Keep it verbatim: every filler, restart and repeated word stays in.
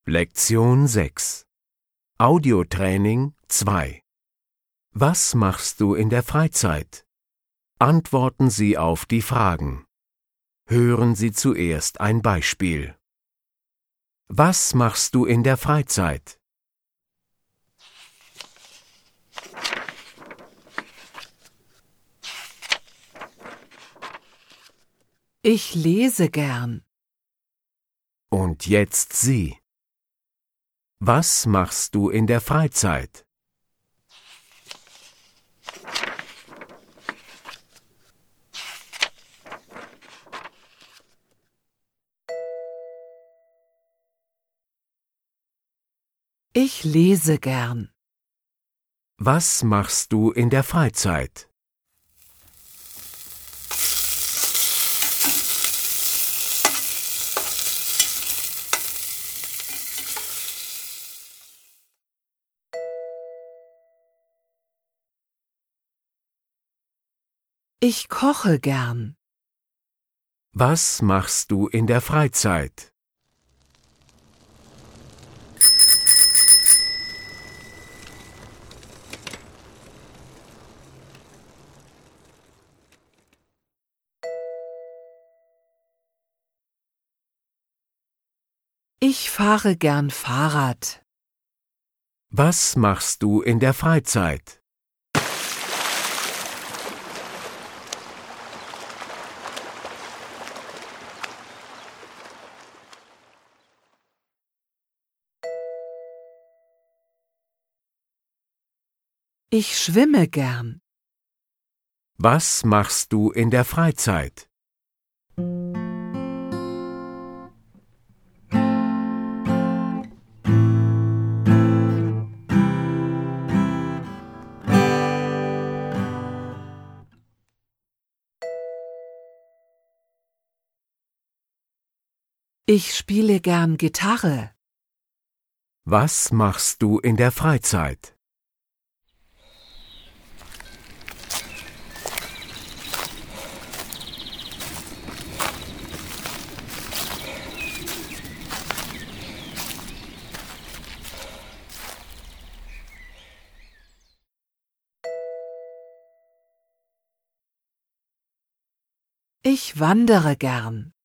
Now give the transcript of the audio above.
Lektion sechs. Audiotraining zwei. Was machst du in der Freizeit? Antworten Sie auf die Fragen. Hören Sie zuerst ein Beispiel. Was machst du in der Freizeit? Ich lese gern. Und jetzt Sie. Was machst du in der Freizeit? Ich lese gern. Was machst du in der Freizeit? Ich koche gern. Was machst du in der Freizeit? Ich fahre gern Fahrrad. Was machst du in der Freizeit? Ich schwimme gern. Was machst du in der Freizeit? Ich spiele gern Gitarre. Was machst du in der Freizeit? Ich wandere gern.